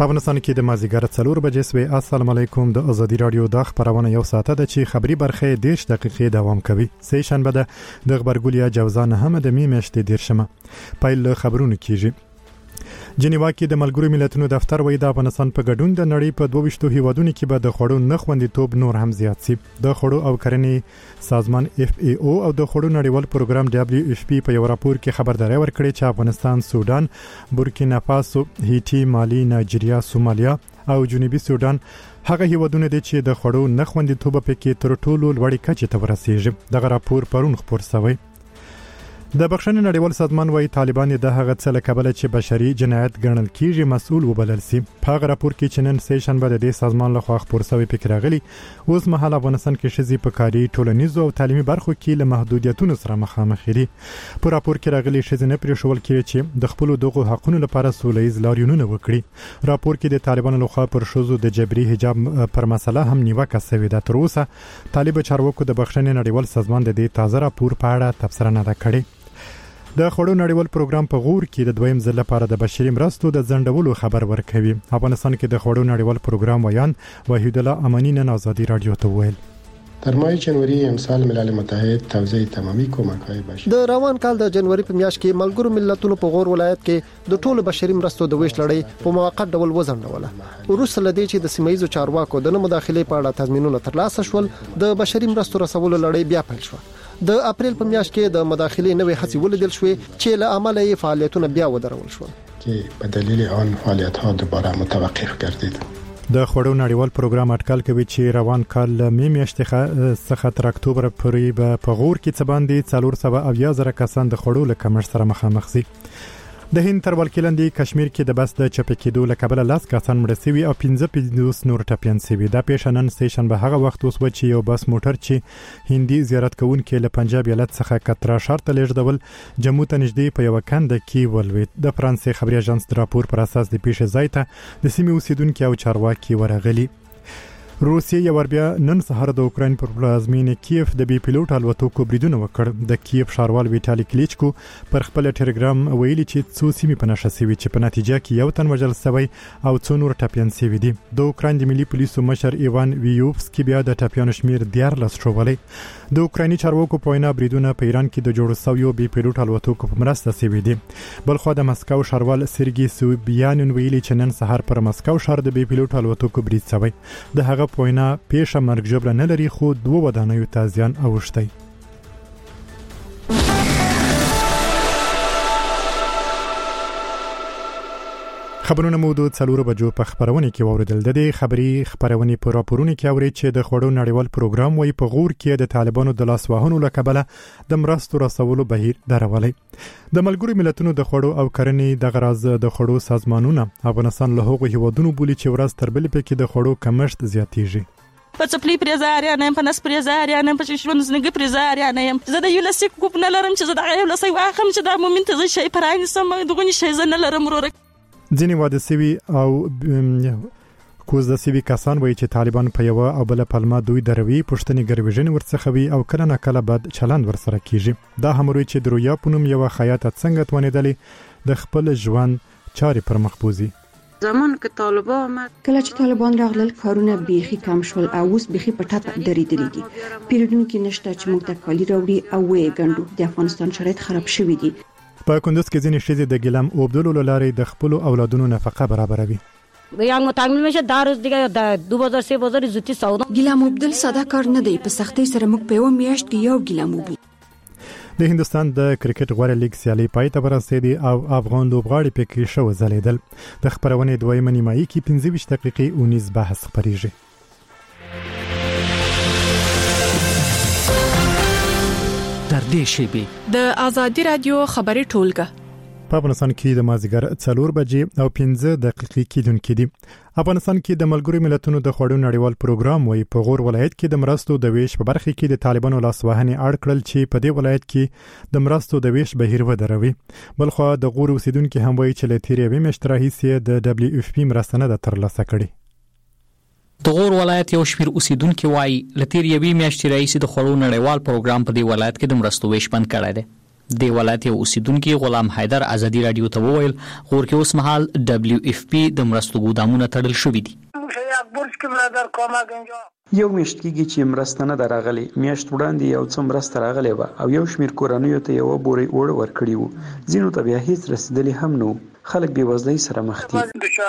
په افغانستان کې د مازیګر 4 بجې سوي. السلام علیکم. د ازادي رادیو د خبرونه یو ساعته د چی خبري برخه 10 دقیقې دوام کوي. سې شنبه د خبرګولیا جوزان هم د میاشتې 10مه پایل خبرونه کیږي. جنیوا کې د ملګرو ملتونو دفتر وایي د افغانستان په ګډون د نړۍ په 22 هیوادونو کې به د خوړو نخوندیتوب نور هم زیات شي. د خوړو او کرنې سازمان FAO او د خوړو نړیوال پروګرام WFP په یو راپور کې خبرداري ورکړې چې افغانستان، سودان، بورکینا فاسو، هیټي، مالی، نایجیریا، سومالیا او جنوبي سودان هغه هیوادونه دي چې د خوړو نخوندیتوب په کې تر ټولو لوړې کچې ته ورسیږي. دغه راپور پرون خبر شوی. د بخښنې نړیوال سازمان وايي طالبان د هغه څه له کبله چې بشري جنایت ګڼل کیږي مسؤل وبلل سي. په هغه راپور کې چې نن سیشن به د سازمان له خوا خبر شوی فکر راغلی اوس مهال افغانستان کې شذې په کاري ټولنیزو او تعلیمي برخو کې له محدودیتونو سره مخامخ دي. په راپور کې راغلي شذې نه پرېښول کېږي چې د خپل دغه حقونو لپاره سولهییز لاریونونه وکړي. راپور کې د طالبانو له خوا پر شذو د جبري حجاب پر مسله هم نیوکه شوې ده. تر اوسه طالب چارواکو د بخښنې نړیوال سازمان د دې تازه راپور په اړه تبصره نه ده کړې. د خوړو نړیوال پروګرام په غور کې د دویم ځل لپاره د بشري مرستو د ځنډولو خبر ورکوي. افغانستان کې د خوړو نړیوال پروګرام ویان وحید الله امانی نن ازادي رادیو ته ویل در ماه جنوري امسال ملل متحد توزیع تمامي کومک‌های بشري د روان کال د جنوري په میاشت کې ملګرو ملتونو په غور ولایت کې د ټولو بشري مرستو د ویش لړۍ په موقت ډول وځنډوله. وروسته لدې چې د سیمایي چارواکو د مداخلې په اړه تضمینونه ترلاسه شول، د بشري مرستو رسولو لړۍ بیا پیل شوه. د اپریل په میاشت کې د مداخلې نوې هڅې ولیدل شوې چې له امله یې فعالیتونه بیا ودرول شول که به دلیل آن فعالیت‌ها دوباره متوقف گردید. د خوړو نړیوال پروګرام اټکل کوي چې روان کال می میاشتې څخه تر اکتوبر پورې په غور کې څه باندې 470,000 کسان د خوړو له کمښت سره مخامخ شي. د هند تر ولکلندې کشمیر کې د بس د چپه کېدو له کبله 10 کسان مړه شوي او 15 نور ټپيان شوي. دا پیښه نن سیشن به هغه وخت وسو چې یو بس موټر چې هندي زیارت کوونکو له پنجاب ایالت څخه کترا شرط لیږدول جموں ته نږدې په یو کند کې ولوید. د فرانسې خبري اژانس د راپور پر اساس د پیښې ځای ته د سیمې اوسیدونکو او چارواکي ورغلي. روسیه یو بیا نن سهار د اوکراین پر پلازمینه کیف د بي پيلوټ الوتکو بریدونه وکړ. د کیف ښاروال ویټالي کلیچکو پر خپل ټلګرام ویلي چې څو سیمې په نشه شوي چې په نتیجه کې یو تن وژل شوی او څو نور ټپيان شوي دي. د اوکراین د ملي پولیسو مشر ایوان ویوفسکي بیا د ټپيانو شمیر 14 شوولې. د اوکرایني چارواکو په وینا بریدونه په ایران کې د جوړو شویو بي پيلوټ الوتکو په مرسته شوي دي. بلخو د مسکو ښاروال سرګي سوبیانن ویلي چې نن سهار پر مسکو ښار د بي پيلوټ الوتکو برید شوی. د هغه پوینا پیښه مرګ جبر نه لري خو دوه ودانیو ته زیان اوښتی. خبرونه مو د 4 بجو په خبرونه کې اوریدل. د دې خبري خبرونه په راپورونه کې اوري چې د خوړو نړیوال پروګرام وایي په غور کې د طالبانو د لاسوهنو لکبله د مرستو رسولو بهیر درولې. د ملګرو ملتونو د خوړو او کرنې د غراز د خوړو سازمانونه افغانستان له هغو هیوادونو بولی چې ورځ تر بلې پکې د خوړو کمښت زیاتېږي. په چپلی پریزاریا نه په نس پریزاریا نه په شوند زنګ پریزاریا نه زه د یولسیک کوپ نه لرم چې زه د یولسی واخم چې د مومنت زه شي پرانی سم دغه شي زه نه لرم ورور. ځینې واده سوي او کوز د سوي کسان وایي چې طالبان په یو او بل پلمه دوی دروي پښتني ګرویژن ورڅخه وي او کله نه کله بد چلند ورسره کیږي. دا همروي چې درویا پونم یو خیاط څنګه توانیدلې د خپل ژوند چاري پر مخبوزي. زمان که طالبان کله چې طالبان راغلل کارونه بیخي کم شول او اوس بیخي په ټاپ درېدلې دي. پیرودونکو نشته چې موږ ته کالي راوړي او وې ګندو. د افغانستان شرایط خراب شوي دي. په کندوز کې ځینې ښځې د ګلم اوبدلو لارې د خپل اولادونو نفقه برابروي. بیان متعامل میشه دروز دیگه د 2003 زوتی سودا ګلم اوبدل ساده کار نه دی. په سختۍ سره موږ په یو میاشت کې یو ګلم وبو. د هندستان د کرکټ غوړه لیګ سیالي پای ته ورسېدي او افغان لوبغاړي پکې شو ځلیدل. د خبرونه دویمه نیمایي کې 15 دقیقې 19 بحث خبريږي. تر دې شیبې د ازادي رادیو خبري ټولګه په افغانستان کې د مازیګر 4 بجې او 15 دقیقې کېدونکې دي. افغانستان کې د ملګرو ملتونو د خوړو نړیوال پروګرام وایي په غور ولایت کې د مرستو د ویش په برخه کې د طالبانو لاسوهنې اړ کړل چې په دې ولایت کې د مرستو د ویش بهیر ودروي. بلخو د غور اوسیدونکو هم وایي چې له تیرې میاشتې راهیسې د WFP مرسته نه ترلاسه کړې. د غور ولایت یو شمېر اوسیدونکو وایي له تیرې میاشتې راهیسې د خوړو نړیوال پروګرام په دې ولایت کې د مرستو ویش بند کړی دی. د ولایت اوسیدونکو غلام حیدر ازادي رادیو ته وویل غور کې اوس مهال WFP د مرستو ګودامونه تړل شوې دي. یو میاشت کېږي چې مرسته نه راغلي. میاشت وړاندې یو څه مرسته راغلې وه او یو شمېر کورنیو ته یوه بورۍ اوړه ورکړي وو. ځینو ته بیا هېڅ رسېدلي هم نه وو. خلک بېوزلۍ سره مخ دي.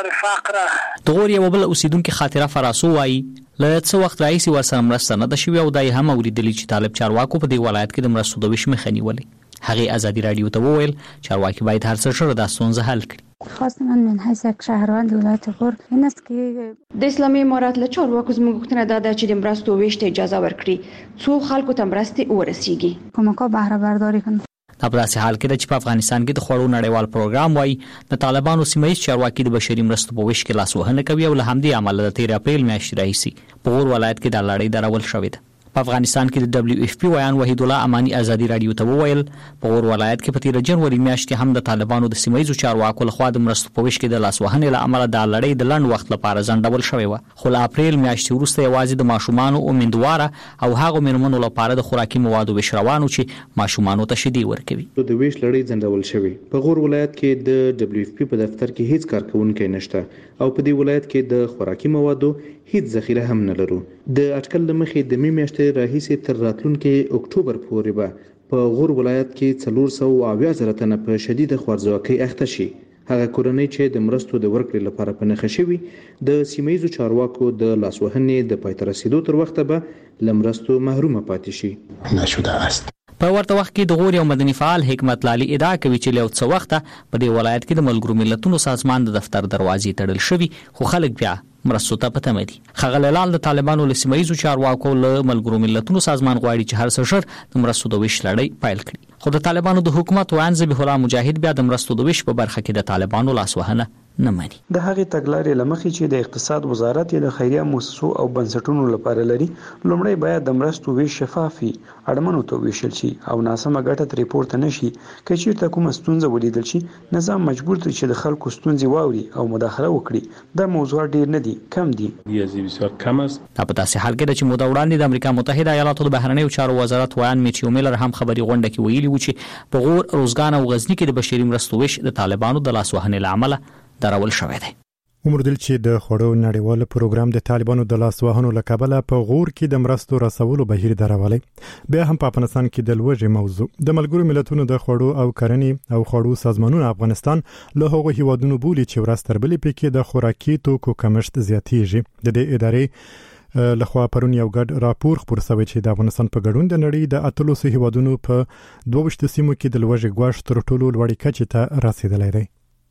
د غور یو بل اوسیدونکي خاطره فراسو وایي له څه وخت راهیسې ورسره مرسته نه ده شوې او دا یې هم اورېدلي چې طالب چارواکو په دې ولایت کې د مرستو د ویش مخه نیولې. هغې ازادي رادیو ته وویل چارواکي باید هر څه ژر دا ستونزه حل کړي. خواست من حیث یک شهروند ولایت غور این است که د اسلامي امارات له چارواکو زموږ غوښتنه دا ده چې د مرستو ویش ته اجازه ورکړي څو خلکو ته مرستې ورسیږي. کمک‌ها بهره برداری کنه. په داسې حال کې چې په افغانستان کې د خوړو نړیوال پروګرام وایي د طالبانو سیمه ییز چارواکي د بشري مرستو په ویش کې لاسوهنه کوي او له همدې امله د 13 اپریل میاشتې راهیسې په غور ولایت کې د لړۍ درول شوې ده. په افغانستان کې د WFP ویان وحید الله امانی ازادي رادیو ته وویل په غور ولایت کې په 13 جنوري میاشت کې هم د طالبانو د سیمه ییزو چارواکو لخوا د مرستو په ویش کې د لاسوهنې له امله د لړۍ د لنډ وخت لپاره ځنډول شوې وه. خو له اپریل میاشتې وروسته یوازې د ماشومانو امیندواره او هغو مېرمنو لپاره د خوراکي موادو ویش روانو چې ماشومانو ته شیدې ورکوي. د ویش لړۍ ځنډول شوې. په غور ولایت کې د WFP په دفتر کې هیڅ کارکونکي نشته او په دې ولایت کې د خوراکي موادو هیڅ ذخیره هم نه لرو. د اټکل مخې د می میاشتې راهیسې تر راتلونکي اکتوبر پورې به په غور ولایت کې 480,000 تنه په شدیده خوارځواکۍ اخته شي. هغه کورنۍ چې د مرستو د ورکړې لپاره په نښه شوي د سیمه ییزو چارواکو د لاسوهنې د پای ته رسیدو تر وخته به له مرستو محرومه پاتې شي. نشده است. په ورته وخت کې د غور یو مدني فعال حکمت لالي ادعا کوي چې له څه وخته په دې ولایت کې د ملګرو ملتونو سازمان د دفتر دروازې تړل شوي خو خلک بیا مرستو ته په تمه دي. ښاغلی لال د طالبانو له سیمه ییزو چارواکو له ملګرو ملتونو سازمان غواړي چې هر څه ژر د مرستو د ویش لړۍ پیل کړي. خو د طالبانو د حکومت ویان ذبیح الله مجاهد بیا د مرستو د ویش په برخه کې د طالبانو لاسوهنه نه مانی. د هغې تګلارې له مخې چې د اقتصاد وزارت یې د خیریه مؤسسو او بنسټونو لپاره لري لومړی باید د مرستو ویش شفاف وي اړمنو ته ویشل شي او ناسمه ګټه ترې پورته نه شي. که چېرته کومه ستونزه ولیدل شي نظام مجبور دی چې د خلکو ستونزې واوري او مداخله وکړي. دا موضوع ډیر نه دي کم دي. دا په داسې حال کې ده چې موده وړاندې د امریکا متحده ایالاتو د بهرنیو چارو وزارت ویان میټیو میلر هم خبري غونډه کې ویلي و چې په غور روزګان او غزنی کې د بشري مرستو ویش د طالبانو د لاسوهنې له امله درول شوی دی. ومردل چې د خوړو نړیوال پروګرام د طالبانو د لاسوهنو له کبله په غور کې د مرستو رسولو بهیر درولې. بیا هم په افغانستان کې د لوږې موضوع د ملګرو ملتونو د خوړو او کرنې او خوړو سازمانونو افغانستان له هغو هیوادونو بولي چې ورځ تر بلې پکې د خوراکي توکو کمښت زیاتېږي. د دې ادارې لخوا پرون یو ګډ راپور خپور شوی چې د افغانستان په ګډون د نړۍ د 13 هیوادونو په 22 سیمو کې د لوږې ګواښ تر ټولو لوړې کچې ته رسیدلی دی.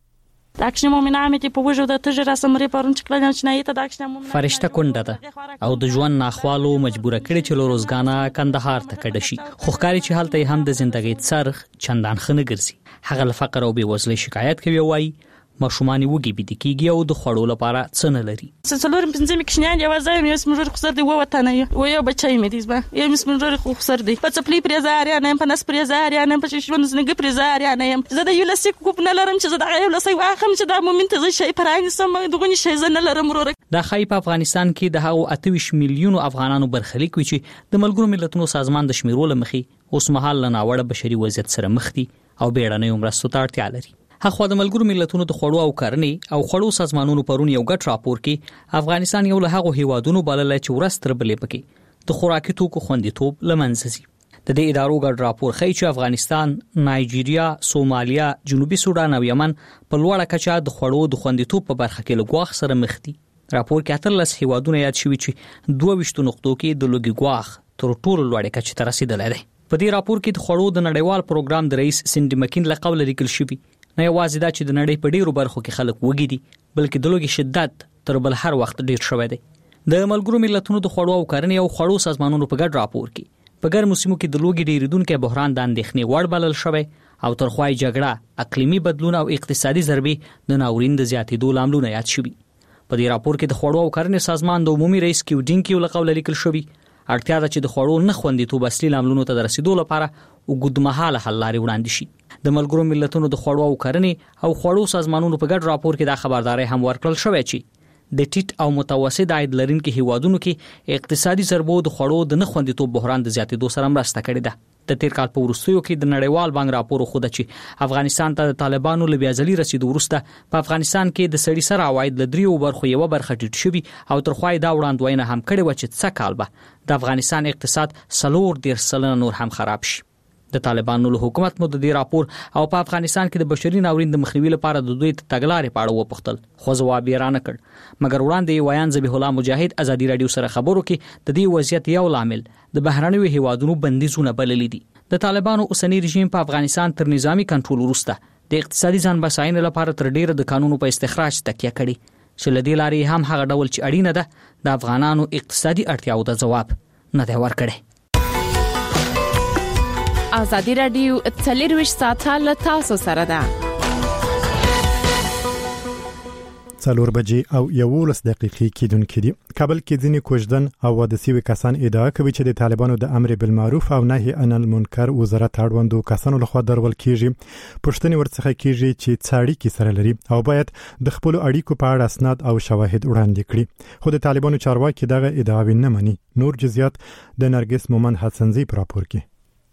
فرشته کونډه ده او د ژوند ناخوالو مجبوره کړي چې له روزګانه کندهار ته کډه شي. خو ښکاري چې هلته هم د زندګۍ څرخ چندان ښه نه ګرځي. هغه له فقر او بېوزلۍ شکایت کوي او وایي ماشومان وږي بيدي کیږي او د خوړو لپاره څه نه لري. څلورم پنځه مکشنیان یوازې مې سمجور خسر دی ووتنه و یو بچای مې دیزبه یو مې سمجور خسر دی په څپلی پرزاریا نه په نس پرزاریا نه په شښون زنګ پرزاریا نه زه د یولسی کوپ نه لرم چې زه د یو لسی واخم چې د مومنت زه شي پرانې سم دغه شي زه نه لرم ورور. دا خای په افغانستان کې د هغو 28 میلیونو افغانانو برخلیک وي چې د ملګرو ملتونو سازمان د شمیرولو مخې اوس مهال له ناوړه بشري وضعیت سره مخ دي او بیړنۍ مرستو ته اړتیا لري. هغه د ملګرو ملتونو د خوړو او کرنې او خوړو سازمانونو پرون یو ګډ راپور کې افغانستان یو له هغو هیوادونو بلل چې ورځ تر بلې پکې د خوراکي توکو خوندیتوب له منځه ځي. د دې ادارو ګډ راپور ښیي چې افغانستان، نایجیریا، سومالیا، جنوبي سودان او یمن په لوړه کچه د خوړو د خوندیتوب په برخه کې له ګواښ سره مخ دي. راپور کې 13 هیوادونه یاد شوي چې 22 نقطو کې د لوګي ګواښ تر ټولو لوړې کچې ته رسیدلی دی. په دې راپور کې د خوړو د نړیوال پروګرام د رئیس سینډي مکین له قوله لیکل شوي نه یوازې دا چې د نړۍ په ډیرو برخو کې خلک وږي دي بلکې د لوګي شدت تر بل هر وخت ډیر شوی دی. د ملګرو ملتونو د خوړو او کرنې او خوړو سازمانونو په ګډ راپور کې په ګرمو سیمو کې د لوګي ډیریدونکو بحران د اندېښنې وړ بلل شوی او ترخوای جګړه، اقلیمي بدلون او اقتصادي ضربې د ناورین د زیاتېدو لاملونه یاد شوي. په دې راپور کې د خوړو او کرنې سازمان د عمومي رئیس کیوډینکیو له قوله لیکل شوی اړتیا ده چې د خوړو نه خوندیتوب اصلي لاملونو ته د رسیدو لپاره اوږدمهاله حل لارې وړاندې شي. د ملګرو ملتونو د خوړو او کرنې او خوړو سازمانونو په ګډ راپور کې دا خبرداري هم ورکړل شوې چې د ټیټ او متوسط عاید لرونکو هیوادونو کې اقتصادي ضربو د خوړو د نه خوندیتوب بحران د زیاتېدو سره مرسته کړې ده. د د تیر کال په وروستیو کې د نړیوال بانک راپور خو د چې افغانستان ته د طالبانو له بیازلي رسیدو وروسته په افغانستان کې د سړي سره عواید له 3 برخو یو برخه ټیټ شوی او ترخوای دا وړاندوینه هم کړې و چې څه کال به د افغانستان اقتصاد 4.3% نور هم خراب شي. د طالبانو له حکومت مو د دې راپور او په افغانستان کې د بشري ناورین د مخنیوي لپاره د دوی تګلارې په اړه وپوښتل، خو ځواب یې رانه کړ. مګر وړاندې ویان ذبیح الله مجاهد ازادي رادیو سره خبرو کې د دې وضعیت یو لامل د بهرنیو هیوادونو بندیزونه بللي دي. د طالبانو اوسنی رژیم په افغانستان تر نظامی کنټرول وروسته د اقتصادي ځان بساینې لپاره تر ډیره د قانونو په استخراج تکیه کړې چې لدې لارې هم هغه ډول چې اړینه ده د افغانانو اقتصادي اړتیاو ته ځواب نه دی ورکړی. ازادي رادیو 24 ساعته له تاسو سره ده. 4 بجې او 11 دقیقې کېدونکې دي. کابل کې ځینې کوژدن او ودسیوي کسان ادعا کوي چې د طالبانو د امر بالمعروف او نهي عن المنکر وزارت اړوندو کسانو لخوا درول کیږي. پښتني ورڅخه کیږي چې څاړي کې سره لري او باید د خپل اړیکو په اړه اسناد او شواهد وړاندې کړي. خو د طالبانو چارواکي دغه ادعاوې نه مني. نور جزئیات د نرګس مومن حسنزي په راپور کې.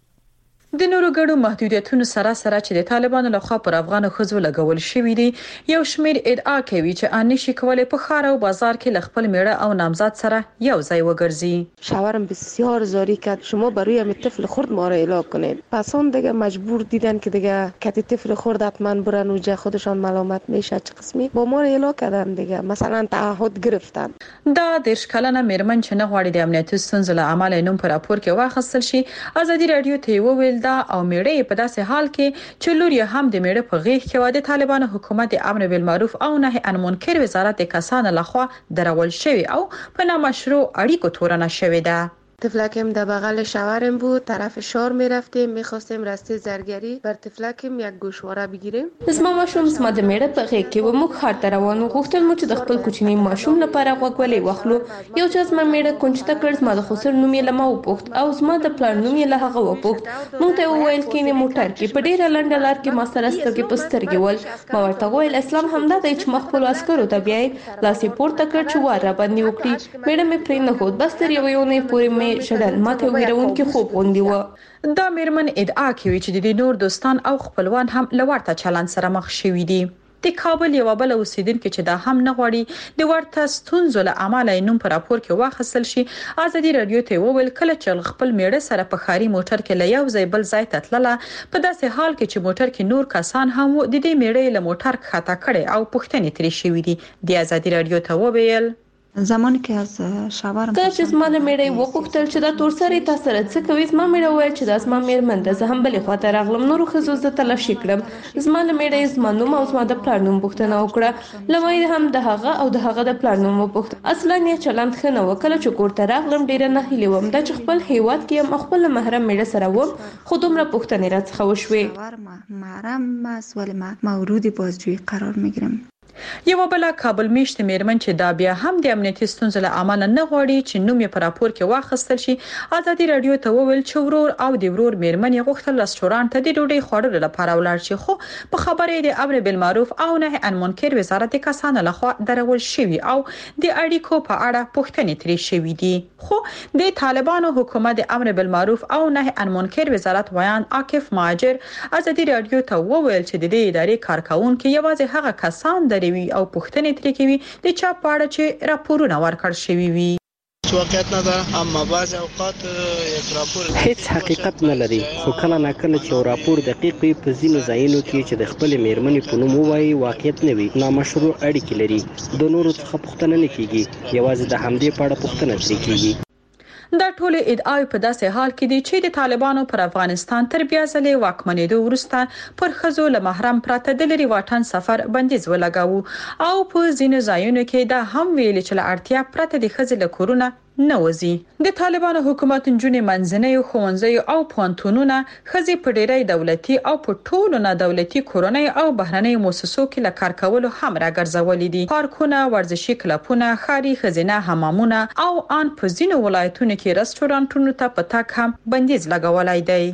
د نورو ګډو محدودیتونو سره چې د طالبانو لخوا پر افغان خزو لګول شوې دي، یو شمیر ادعا کوي چې ان نشي کولای په خار او بازار کې لخپل میړه او نامزد سره یو ځای وګرځي. شوهرم بسیار زاری کرد شما برای هم طفل خرد ما را اعلام کنید. پس اون دیگه مجبور دیدن که دیگه کتی طفل خرد حتما برن اونجا خودشان ملامت میشه چه قسمی با ما را اعلام کردن دیگه مثلا تعهد گرفتن. دا د شکلانه میرمن چې نه غواړي د امنیتي ستونزو له امله نوم پر راپور کې واخیستل شي، ازادي رادیو ته وویل دا او میړه په داسې حال کې چې لور یې هم د میړه په غیږ کې و د طالبانو حکومت امر بالمعروف او نهي عن المنکر وزارت کسان لخوا درول شوی او په نامشروع اړیکو تورنه شوی ده. طفلکم در بغل شوهرم بود، طرف شار میرفتیم، میخواستیم راسته زرگری بر طفلکم یک گوشواره بگیریم. زما ماشوم زما د میړه په غیږ کې و، موږ ښار ته روان وو. غوښتل مو چې د خپل کوچني ماشوم لپاره غوږوالۍ واخلو. یو چا زما میړه کونج ته کړ، زما د خسر نوم یې له ما وپوښت او زما د پلار نوم یې له هغه وپوښت. موږ ته وویل کینې موټر کې په ډیره لنډه لار کې ما سره سترګې په سترګې ول. ما ورته وویل اسلام همدا دی چې ما خپل عسکرو ته بیاي لاس یې پورته کړ چې وار را باندې وکړي. میړه مې پرې نه ښود، بس تر یو نه پورې شدل ماته ویرون کې خوب غوندي و. دا میرمن ادعا کوي چې د نور دوستان او خپلوان هم لورته چلند سره مخ شوي دي. د کابل یو بل اوسیدونکو چې دا هم نه غواړي د ورته ستونزو له امله نوم پر راپور کې واخیستل شي، ازادي رادیو ته وویل کله چې خپل میړه سره په خاري موټر کې له یو ځای بل ځای ته تلله، په داسې حال کې چې موټر کې نور کسان هم د دې میړه له موټر ښکته کړي او پوښتنې ترې شوې دي. د ازادي رادیو ته وویل زمانی که از شوهرم کله چې زما له میړه وغوښتل چې دا تور سره تاسو سره څه کوي، زما میړه وویل چې دا زما میرمن ده، زه هم بلې خواته راغلم. نورو ښځو زه تلاشي کړم. زما له میړه زما نوم او زما د پلار نوم پوښتنه وکړه. له ما یې هم د هغه او د هغه د پلار نوم وپوښت. اصلا یې چلند ښه نه و. کله چې کور ته راغلم ډیره ناهیلې وم دا چې خپل هیواد کې هم خپل محرم میړه سره وم، خو دومره پوښتنې راڅخه وشوې. محرم است ولی مورد بازجویی قرار میگیرم. یو بل کابل میشت میرمن چې دا بیا هم د امنیتي ستونزو له امله نه غواړي چې نوم یې په راپور کې واخیستل شي، ازادي رادیو ته وویل چې ورور او د ورور میرمن یې غوښتل رستورانت ته د ډوډۍ خوړلو لپاره ولاړ شي، خو په خبرې د امر بالمعروف او نهي عن المنکر وزارت کسان لخوا درول شوی او د اړیکو په اړه پوښتنې ترې شوې دي. خو د طالبانو حکومت د امر بالمعروف او نهي عن المنکر وزارت ویان عاکف مهاجر ازادي رادیو ته وویل چې د دې ادارې کارکونکو یوازې هغه کسان دري او پوښتنې ترې کوي د چا پاړه چې راپورونه ورکړ شوی وي. واقعیت نداره، اما بعض اوقات یک راپور هیڅ حقیقت نه لري، خو کله نه کله چې راپور دقیق وي په ځینو ځایونو کې چې د خپل میرمنې په نوم وایي واقعیت نه وي، نامشروع اړیکې لري. د نورو څخه پوښتنه نه کیږي، یوازې د همدې په اړه پوښتنه ترې کیږي. دا ټول ادعاوې په داسې حال کې دي چې د طالبانو پر افغانستان تر بیا ځلې واکمنېدو وروسته پر ښځو له محرم پرته د لرې واټن سفر بندیز ولګاوه او په ځینو ځایونو کې دا هم ویل چې له اړتیا پرته د ښځې له کورونه نه وځي. د طالبانو حکومت نجونې منځنۍ ښوونځي او پوهنتونونه ښځې په ډېری دولتي او په ټولو نه دولتي کورنۍ او بهرنۍ مؤسسو کې له کار کولو هم راګرځولې دي. پارکونه، ورزشي کلبونه، ښاري ښځینه حمامونه او ان په ځینو ولایتونو کې رستورانټونو ته په تګ هم بندیز لګولای دی.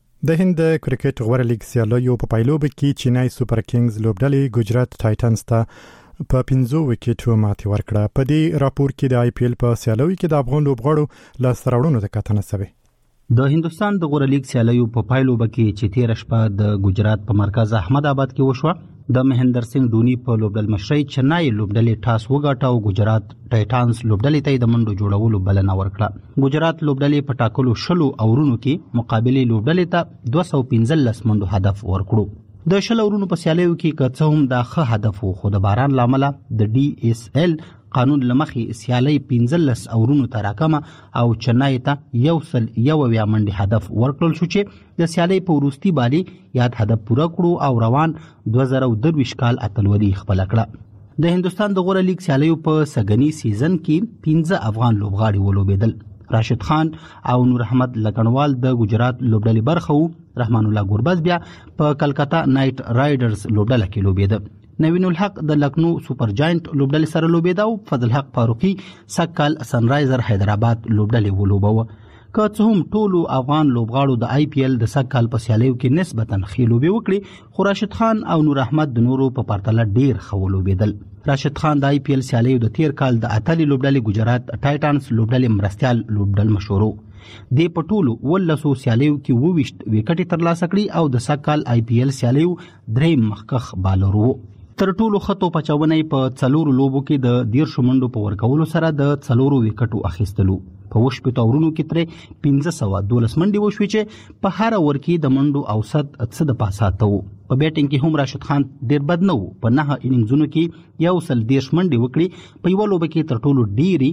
د هند کرکټ غوړه لیګ سیالیو په پایلوب کې چینای سوپر کینګز لوبډلې ګجرات ټایټنز ته په 15 وکټو ماتې ورکړه. په دې راپور کې د آی پی ایل په سیالیو کې د افغان لوبغاړو لاس راوړنو د کتنه شوی. د هندستان د غوره لیګ سیالیو په پایلو کې چې 13 شپه د ګجرات په مرکز احمد آباد کې وشوه د مهندر سنگ دونی په لوبډل مشرۍ چنای لوبډلې ټاس وګاټه او ګجرات ټایټانز لوبډلې ته د منډو جوړولو بلنه ورکړه ګجرات لوبډلې په ټاکلو 10 اورونو کې مقابله لوبډلې ته 215 منډو هدف ورکړو د 10 اورونو په سیالیو کې که هم د ښه هدف خو د باران لامل د ډي اس ال قانون لمخې سیالي 15 اورونو ته راکمه او چنای ته یو منډي هدف ورکړل شو چې د سیالي په وروستي بالي یاد هدف پوره کړو او روان 2023 کال اتلولي خپل کړه د هندستان د غوره لیګ سیالیو په سګنی سیزن کې 15 افغان لوبغاړي ولوبېدل راشد خان او نور احمد لکنوال د ګجرات لوبډلې برخه وو رحمان الله ګوربز بیا په کلکتا نایټ رایډرز لوبډله کې لوبېده نوین الحق د لکنو سپر جاینټ لوبډلې سره لوبېده او فضل حق فاروقي سکل سنرایزر حیدرآباد لوبډلې ولوبوه که څه هم ټولو افغان لوبغاړو د آی پی ایل د سکل په سیالیو کې نسبتا ښې لوبې وکړې خو راشد خان او نور احمد د نورو په پرتله ډیر ښه ولوبېدل راشد خان د آی پی ایل سیالیو د 13 کال د اتلې لوبډلې ګجرات ټایټانز لوبډلې مرستيال لوبډل مشورو د پټولو ولسو سیالیو کې 22 وکټې ترلاسه کړې او د سکل آی پی ایل سیالیو درې مخکخ بالرو تر ټولو خطو پچاونې په 4 لوبو کې د 13 منډو په ورکولو سره د 4 وکټو اخیستلو په وشپې تورونو کې تر 1512 منډي وشوي چې په هر اور کې د منډو اوسط څه د پاساته وو په بیټینګ کې هم راشد خان ډیر بد نه وو په 9 اننګزونو کې یو سل 10 منډي وکړي په یو لوب کې تر ټولو ډيري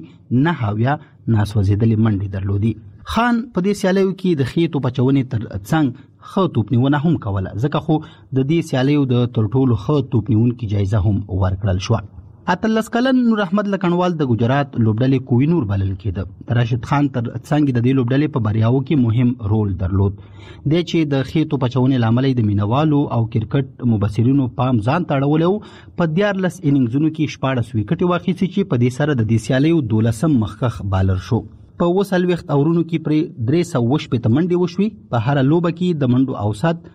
9 ناسوځېدلې منډي درلودي خان په دې سیالیو کې د خېتو پچونې تر څنګ خو توپنیونه هم کوله ځکه خو د دې سیالیو د ترټولو خو توپنیونکو جایزه هم ورکړل شو اتلس کلن نور احمد لکنوال د ګجرات لوبډلې کوی نور بلل کېده راشد خان تر څنګه د دې لوبډلې په بریاو کې مهم رول درلود د چې د خېتو پچونې لامل د مینوالو او کرکټ مبصرینو پام ځان تړولو په 14 اننګزونو کې 14 وکټې واخیستي چې په دې سره د دې سیالیو 12 مخکخ بالر شو په وسل وخت اورونو کې پر 300 منډي وشوي په هر لوبه کې د منډو اوسط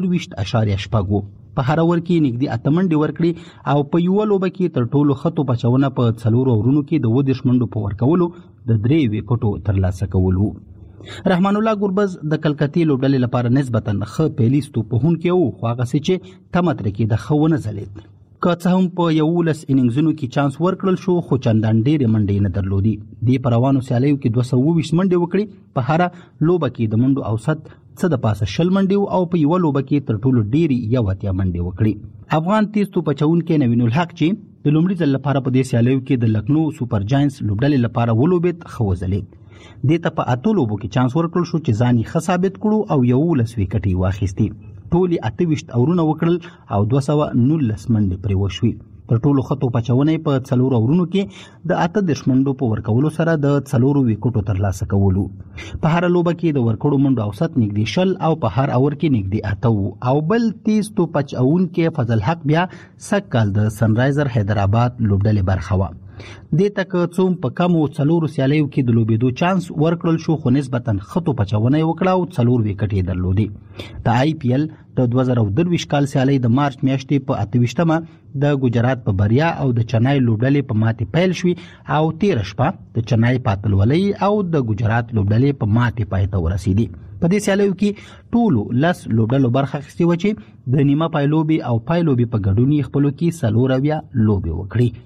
23.8 په هر اور کې نږدې 8 منډي ورکړي او په یو لوبه کې تر ټولو خطو پچونه په 4 اورونو کې د 10 منډو په ورکولو د 3 وکټو ترلاسه کولو رحمان الله ګوربز د کلکتی لوبډلې لپاره نسبتا ښه پیلیستو په هون کې وو خو هغه چې تمتر کې د خونه زلید که څه هم په 11 اننګزونو کې چانس ورکړل شو خو چندان ډېرې منډې نه درلودي د پروانو سیالیو کې 220 منډې وکړي په هر لوبه کې د منډو اوسط څه د پاسه 10 منډې او په یو لوبه کې تر ټولو ډېری 11 منډې وکړي افغان تیز تو پچون کې نوین الحق چې د لومړي ځل لپاره په دې سیالیو کې د لکنو سپر جاینټس لوبډلې لپاره ولوبېد خوځلید د ته په اتو لوبو کې چانس ورکړل شو چې ځاني ثابت کړو او یو لس وکټي واخیستي ټولي 28 اورونه وکړل او 219 منډې پرې وشوي تر ټولو خطو پچونې په 4 اورونو کې د 18 منډو په ورکولو سره د 4 وکټو ترلاسه کولو په هر لوبه کې د ورکړو منډو اوسط نږدې شل او په هر اور کې نږدې 8 او بل تیز تو پچون کې فضل حق بیا سکل د سنرایزر حیدرآباد لوبډلې برخه و د تک څوم په کمو 4 سیالیو کې د لوبېدو چانس ورکړل شو خو نسبتا خطو پچونه وکړه او 4 وکټې درلودي د آی پی ایل د 2023 کال سیالي د مارچ میاشتې په 28مه د ګجرات په بریا او د چنای لوبډلې په ماتې پیل شوي او 13 شپه د چنای پاتلولۍ او د ګجرات لوبډلې په ماتې پای ته ورسېدي په دې سیالیو کې ټولو لس لوبډلو برخه اخیستې و چې د نیمه پایلوبي او پایلوبي په ګډون خپلو کې 4 لوبې وکړي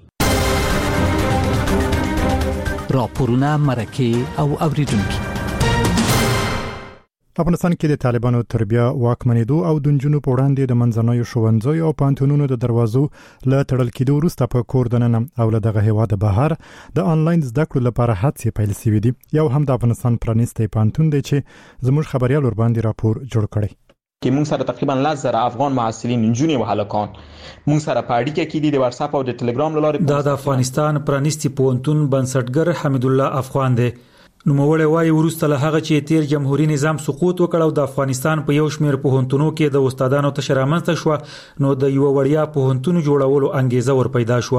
راپورونه مرکه او اوریدونکو افغانستان کې د طالبانو تربیه واکمنېدو او د نجونو په وړاندې د منځنوي ښوونځیو او پانتونونو د دروازو له تړل کېدو وروسته په کور دننه او له دغه هیواد بهر د انلاین زده کړو لپاره هڅې پیل شوې دي یو هم د افغانستان پرانیستی پانتون دی چې زموږ خبريال ور باندې راپور جوړ کړی کې موږ سره تقریبا 10,000 افغان محصلین نجونې او هلکان موږ سره په اړیکه کې دي د واتس اپ او د ټلګرام لارې د افغانستان پرانیستی پونتون بنسټګر حمید الله افغان دی نو موړې وايي ورسته له هغه چې تیر جمهوریت نظام سقوط وکړ او د افغانستان په یو شمېر پوهنتونو کې د استادانو تشرامنځ شو نو د یو وړیا پوهنتون جوړولو انګیزه ور پیدا شو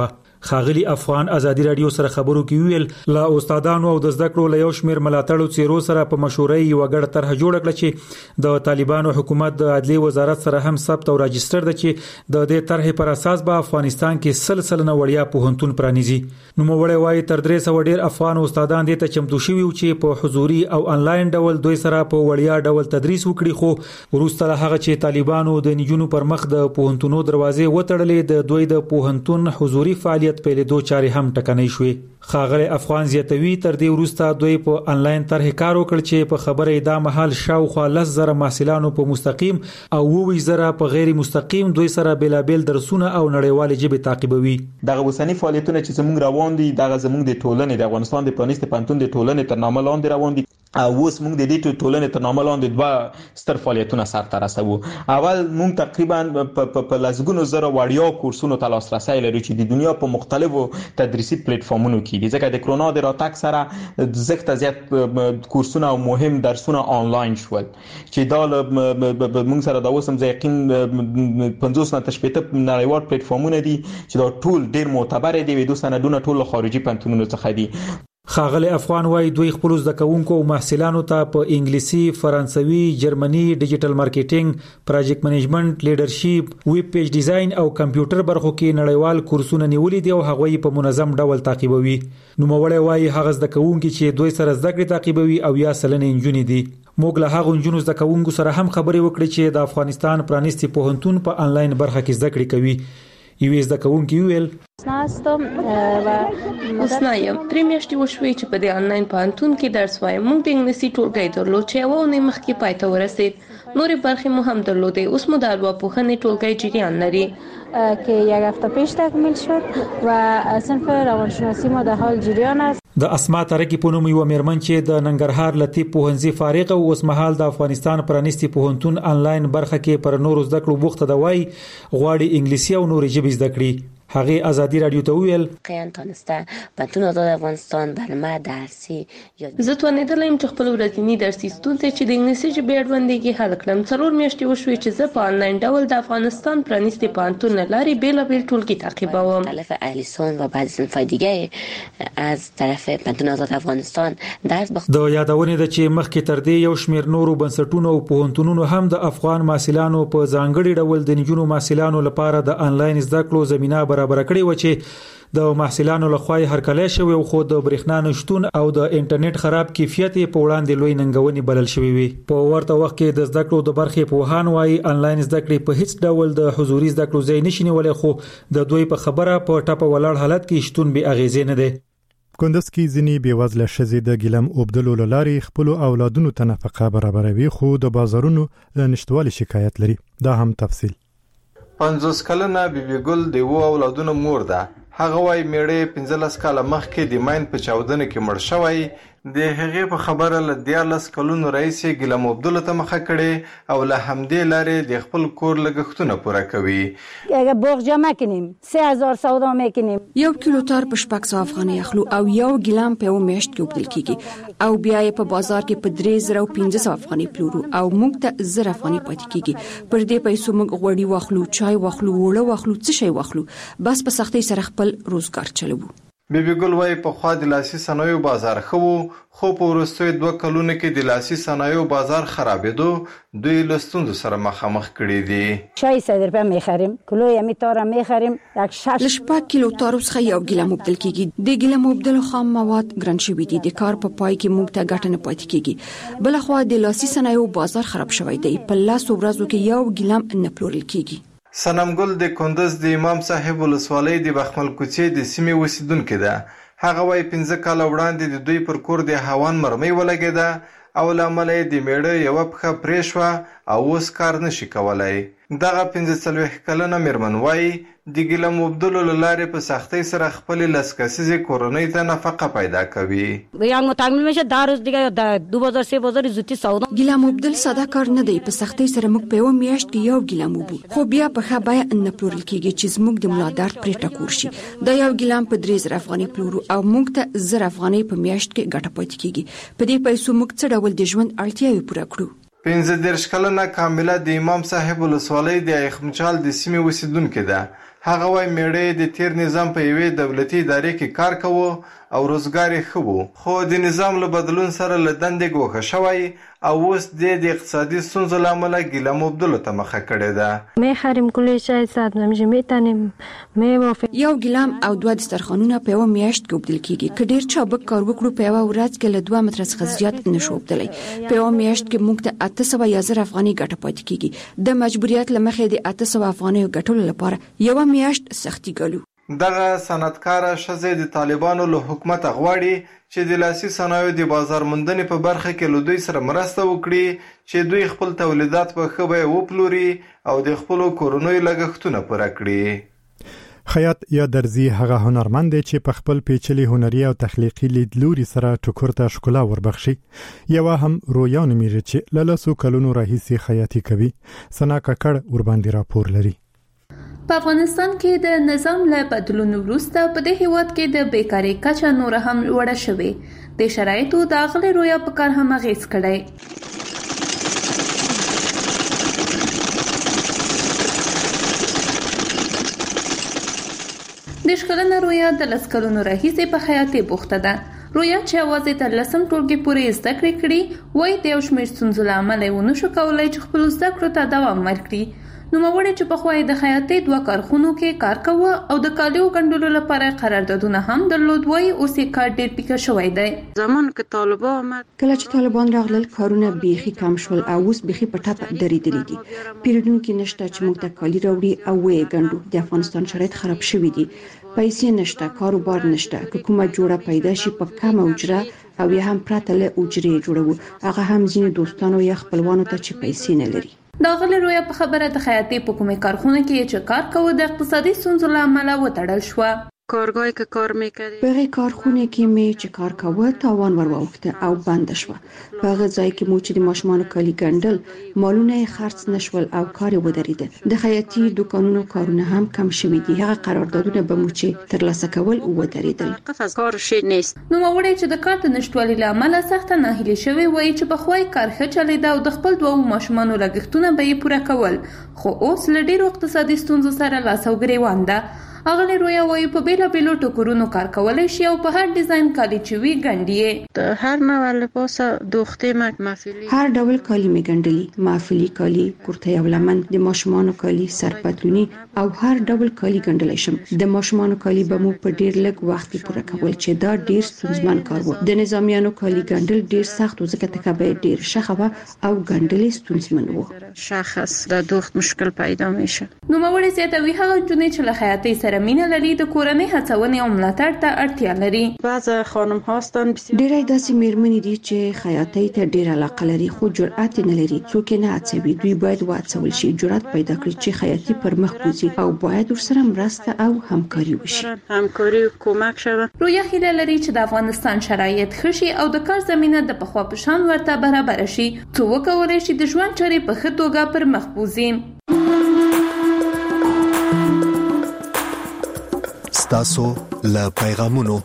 خاغلی افغان ازادي رادیو سره خبرو کې ویل لا استادانو او د زده کړو له یو شمیر ملاتړو څیرو سره په مشورې یو غړ طرح جوړ کړل چې د طالبانو حکومت د عدلي وزارت سره هم ثبت او راجستر د چې د دې طرح پر اساس به افغانستان کې سلسله وړیا پوهنتون پرانیزي. نو موړی وایي تر 300 ډیر افغان استادان دې ته چمتو شوي چې په حضوري او انلاین ډول دوی سره په وړیا ډول تدریس وکړي، خو وروسته هغه چې طالبانو د نجونو پر مخ د پوهنتونو دروازې وتړلې د دوی د پوهنتون حضوري فعالیت په لیدو چاري هم ټکنۍ شوې. خاغلی افغان زیاتوي تر دې وروسته دوی په انلاین طرح کار وکړ چې په خبره دا مهال شاوخوا 10,000 محصلانو په مستقیم او 20,000 په غیر مستقیم دوی سره بلابل درسونه او نړیوال ژبه تعقیبوي. دغه وسنی فعالیتونه چې زموږ روان دي دغه زموږ د ټولنې د افغانستان د پرانیستي پوهنتون د ټولنې تر نامه لاندې روان دي او اوس موږ د دې ټولنې تر نامه لاندې دوه ستر فعالیتونه سرته رسوو. اول موږ تقریبا په لسګونو زره وړیا کورسونو ته لاسرسی لرو چې د دنیا په مختلفو تدریسي پلیټ فارمونو کې دي، ځکه د کرونا د راتګ سره زښت زیات کورسونه او مهم درسونه آنلاین شول چې دا موږ سره دا اوس هم یقین 50 نه تر 80 نړیوال پلیټ فارمونه دي چې دا ټول ډیر معتبر دي او د سندونو ټول خارجي پوهنتونونو څخه دي. خاغلی افغان وای دوی خپل زده کوونکو او محصلانو ته په انګلیسي، فرانسوي، جرمني، ډیجیټل مارکیټینګ، پروجیکټ منیجمنت، لیډرشپ، ویب پیج ډیزاین او کمپیوټر برخو کې نړیوال کورسونه نیولې دي او هغه په منظم ډول تعقیبوي. نو موړی وای هغه زده کوونکي چې دوی سره زده کړې تعقیبوي او یا سلنه انجونې دي. موږ له هغه انجونو زده کوونکو سره هم خبرې وکړې چې د افغانستان پرانیستي پوهنتون په انلاین برخه کې زده کړې کوي. یوې زده کوونکي ویل اوس نه یم 3 میاشتې وشوې چې په دې انلاین پوهنتون کې درس وایم. موږ د انګلیسي ټولګی درلود چې یوه اونۍ مخکې پای ته ورسید. نورې برخې مو هم درلودې. اوس مو د ارواپوهنې ټولګی جریان لري که یک هفته پیش تکمیل شد و صنف روانشناسی ما در حال جریان است. د اسما ترکی په نوم یو میرمن چې د ننګرهار لطیف پوهنځي فارغ او اوس مهال د افغانستان پرانیستي پوهنتون انلاین برخه کې پر نورو زده کړو بوخته دی وای غواړي انګلیسي او نورې ژبې زده کړي. هغه ازادي رادیو ته ویل قیان تانسته پوهنتون آزاد افغانستان برنامه درسی زه توانیدلم چې خپل ورځنی درسي ستونزې چې د انګلیسي ژبې اړوندې حل کړم. 4 میاشتې وشوې چې زه په انلاین ډول د افغانستان پرانیستي پوهنتون لارې بیلابیل ټولګي تعقیبوم. مختلف اهل لیسانس و بعضی صنف‌های دیگه از طرف پوهنتون آزاد افغانستان درس د یادونه ده چې مخکې تر دې یو شمېر نورو بنسټونو او پوهنتونونو هم د افغان محصلانو په ځانګړي ډول د نجونو محصلانو لپاره د انلاین زده کړو زمينه برابر کړې و چې د محصلانو لخوا هرکلی شوی او خو د برېښنا نشټون او د انټرنیټ خراب کیفیت په وړاندې لوی ننګونې بلل شوی وي. په ورته وخت کې د زده کړو د برخې پوهان وایي انلاین زده کړې په هیڅ ډول د حضوري زده کړو ځای نشي نیولای، خو د دوی په خبره په ټاپه ولاړ حالت کې شتون به اغیزې نه ده. کندز کې ځینې بېوزله ښځې د ګیلم اوبدلو له لارې خپلو اولادونو ته نفقه برابروي، خو د بازارونو له نشتوالي شکایت لري. دا هم تفصیل 50 کلنه بیبي ګل د وو اولادونو مور ده. هغه وايي میړه 15 کاله مخکې د ماین په چاودنه کې مړ شوی. د هغې په خبره له 14 کلونو رئیس ګیلم اوبدلو ته مخه کړي او له همدې لارې د خپل کور لګښتونه پوره کوي. اگه بغجا مکنیم 3000 سودا میکنیم. 1 کیلو تار په 600 افغانۍ اخلو او 1 ګیلم په یو میاشت کې اوبدل کیږي او بیا یې په بازار کې په 3500 افغانۍ پلورو او موږ ته 1000 افغانۍ پاتې کیږي. پر دې پیسو موږ غوړي واخلو، چای واخلو، وړه واخلو، څه شي واخلو، بس په سختۍ سره خپل روزګار چلوو. بیبي ګل وايي په خوا د لاسي صنایعو بازار خو په وروستیو 2 کلونو کې د لاسي صنایعو بازار خرابېدو دوی له ستونزو سره مخامخ کړي دي. چای 100 روپیه میخریم، کیلو یمی تار میخریم، یک 6 کیلو تار څخه یو ګیلم اوبدل کیږي. د ګیلم اوبدلو خام مواد ګران شوي دي، د کار په پای کې موږ ته ګټه نه پاتې کیږي. بل خو د لاسي صنایعو بازار خراب شوی دی، په لاس ورځو کې یو ګیلم نه پلورل کیږي. سنم ګل د کندز د امام صاحب ولسوالۍ د بخمل کوڅې د سیمې اوسیدونکې ده. هغه وايي 15 کاله وړاندې د دوی پر کور د هاوان مرمۍ ولګېده او له امله یې د میړه یوه پښه پرې شوه او اوس کار نشي کولی. دغه 45 کلنه میرمن وايي د ګیلم اوبدلو له لارې په سختۍ سره خپلې 10 کسیزې کورنۍ ته نفقه پیدا کوي. ګیلم اوبدل ساده کار نه دی. په سختۍ سره موږ په یو میاشت کې یو ګیلم اوبو، خو بیا په ښه بیه نه پلورل کیږي چې زموږ د ملا درد پرې ټکور شي. دا یو ګیلم په 3000 افغانۍ پلورو او موږ ته 1000 افغانۍ په میاشت کې ګټه پاتې کیږي. په دې پیسو موږ څه ډول د ژوند اړتیاوې پوره کړو. 15 کلنه کامله د امام صاحب ولسوالۍ د ایخمچال د سیمې اوسیدونکې ده. هغه وايي میړه د تیر نظام په یوې دولتي ادارې کې کار کوو او روزګار یې ښه و، خو د نظام له بدلون سره له دندې ګوښه شوی او اوس د اقتصادي ستونزو له امله ګیله مبدلو ته مخه کړې ده. میخریم کل شی صد نمیشه میتنیم یو ګیلام او دوه دسترخوانونه په یوه میاشت کې اوبدل کیږي. که ډیر چابک کار وکړو په یوه ورځ کې له 2 متره څخه زیات نشو اوبدلی. په یوه میاشت کې موږ ته 800 یا 1000 افغانۍ ګټه پاتې کیږي. د مجبوریت له مخې د 800 افغانۍ ګټلو لپاره یوه میاشت سختي ګالو. دغه صنعتکاره ښځې د طالبانو له حکومت غواړي چې د لاسي صنایعو د بازار موندنې په برخه کې له دوی سره مرسته وکړي چې دوی خپل تولیدات په ښه بیه وپلوري او د خپلو کورنیو لګښتونه پوره کړي. خیاط یا درزي هغه هنرمند دی چې په خپل پیچلي هنري او تخلیقي لیدلوري سره ټکور ته ښکلا وربخشي. یوه هم رویا نومیږي چې له لسو کلونو راهیسې خیاطي کوي. ثنا ککړ ورباندې راپور لري. په افغانستان کې د نظام له بدلون وروسته په دې هیواد کې د بیکاری کچه نور هم لوړه شوې. د شرایطو د اغلې رویا په کار هم اغیز کړی. د شکلنه رویا د 10 کلونو راهیسې په خیاطي بوخته ده. رویا چې اوازې تر 10 ټولګي پورې زده کړې کړي وای د یو شمېر ستونزو له امله یې ونه شو کولی چې خپل زده کړو ته دوام ورکړي. نوموړی چې په خوای د خیاطۍ 2 کارخونو کې کار کوه او د کالیو ګنډلو لپاره قراردادونه هم درلود وای اوس یې کار ډیر پیکه شوی دی. زمان کې طالبان آمد کله چې طالبان راغلل کارونه بیخي کم شول او اوس بیخي په ټاپه درېدلي دي. پیرودونکي نشته چې موږ ته کالي راوړي او وې ګنډو. د افغانستان شرایط خراب شوي دي. پیسې نشته، کاروبار نشته. که کومه جوړه پیدا شي په کمه اجره او یا هم پرته له اجرې جوړو، هغه هم ځینې دوستانو یا خپلوانو ته چې پیسې نه لري. دا غلې رویا په خبره د خیاطۍ په کومې کارخونه کې چې کار کوي د اقتصادي ستونزو له امله وتړل شو. کارگاهی که کار میکردی په کارخونه کې می چې کار کوه تاوان ور واوښته او بند شو. په هغه ځای کې مو چې د ماشومانو کالي ګنډل مالونه خرڅ نشول او کار ودرېد. د خیاطۍ دکانونو کارونه هم کم شوي دي. هغه قراردادونه به مو چې ترلاسه کول ودرېدل. کار شي نیست. نو موري چې د کار د نشټوالي له امله سخت ناهیلي شوی وای چې په خوای کار ښه چلیدا او د خپل دوه ماشومانو لګښتونه به یې پوره کول. خو اوس له ډیرو اقتصادي ستونزو سره لاس او ګریوان ده. اغلی رویا وای په بیلا بیلو ټکرونو کار کولای شي او په هر ډیزاین کالی چوي ګنډي. د هر نوع لباس دوخته محفلي هر ډول کالی می ګنډلي. محفلي کالی، کورته او لمن، د ماشومانو کالی، سرپتلونی او هر ډول کالی ګنډلای شم. د ماشومانو کالی به مو په ډیر لږ وخت کې پوره کول چې دا ډیر ستونزمن کار و. د نظامیانو کالی ګنډل ډیر سخت و ځکه تکبه ډیر شخه او ګنډل ستونزمن و. شخص د دوخت مشکل پیدا میشه. نو موري زیاتوي هغه جنې چې له حیاتي سره مینه لري د کورنۍ هڅونې او ملاتړ ته اړتیا لري. بعض خانم هاستن ډېرې داسې میرمنې دي چې خیاطۍ ته ډېر علاقه لري خو جرأت نه لري. څوک نه هڅوي. دوی باید وهڅول شي، جرأت پیدا کړي چې خیاطۍ پر مخ بوځي او باید ورسره مرسته او همکاري وشي. همکاري کومک شوه. رویا هیله لري چې د افغانستان شرایط ښه شي او د کار زمينه د پخوا په شان ورته برابر شي. څو وکولای شي د ژوند چارې په ښه توګه پر مخ بوځي. ستاسو له پیغامونو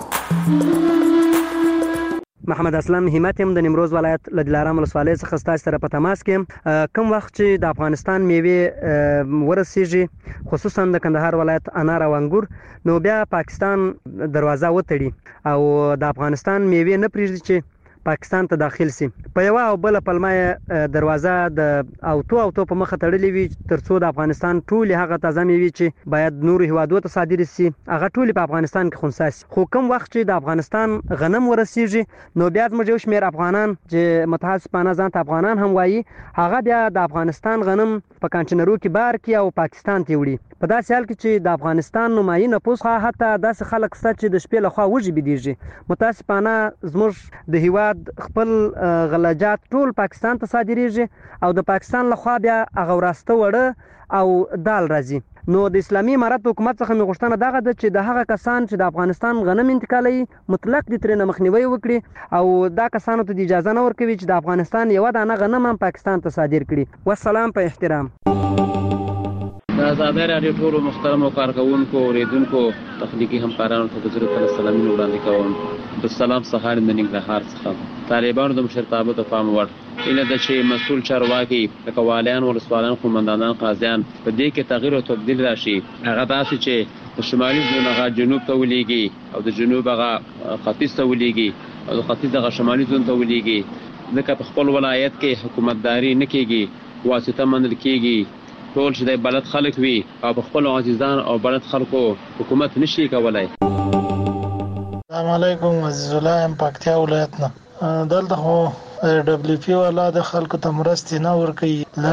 محمد اسلام همت هم د نیمروز ولایت له دلارام ولسوالۍ څخه ستاسو سره په تماس کې کوم وخت چې د افغانستان میوې ورسیږي خصوصا د کندهار ولایت انار او انګور نو بیا پاکستان دروازه وتړي او د افغانستان میوې نه پریږدي چې پاکستان ته داخل سي. په یو او بل پلمه دروازه د اوتو په مخه تړلې وي ترڅو د افغانستان ټول هغه تازه میوې چې باید نور هیوادو ته صادر سي هغه ټول په افغانستان کې خنثی. خو کوم وخت چې د افغانستان غنم ورسیږي نو بیا زموږ یو شمېر افغانان چې متاسفانه ځان ته افغانان هم وایي هغه بیا د افغانستان غنم په کانټینرو کې بار کی او پاکستان ته وړي. په داسې حال کې چې د افغانستان نمایي نفوس حتی داسې خلک شته چې د شپې لخوا وږي بيدیږي. متاسفانه زموږ د هیواد خپل غلجات ټول پاکستان ته صادریږي او د پاکستان لخوا بیا هغه وراسته وړه او دال راځي. نو د اسلامي امارت حکومت څخه مې غوښتنه دغه ده چې د هغه کسان چې د افغانستان غنم انتقالوي مطلق د ترې مخنیوي وکړي او دا کسانو ته د اجازه نه ورکوي چې د افغانستان یو دانه غنم هم پاکستان ته صادر کړي. والسلام په احترام. د آزادۍ راډیو ټولو محترمو کارکونکو اوریدونکو تخنیکی همکارانو ته د زړه له سلامونه وړاندې کوم. السلام سهار د ننګرهار څخه. طالبانو د مشرتابه ته پام وړ اله د چې مسول چارواکي لکه والیان ولسوالان قومندانان قاضیان په دې کې تغییر او تبديل راشي. هغه داسې چې د شمالي زون هغه جنوب ته ولېږي او د جنوب هغه ختیځ ته ولېږي او د ختیځ هغه شمالي زون ته ولېږي. ځکه په خپل ولایت کې حکومتداري نه کېږي، واسطه منل کېږي. ټول چې د بلد خلک وي او په خپل عزیزان او بلد خلکو حکومت نشي کولای. السلام علیکم، عزیز الله ام پکتیا ولایت نه. دلته خو WP والا د خلکو ته مرستې نه ورکوي.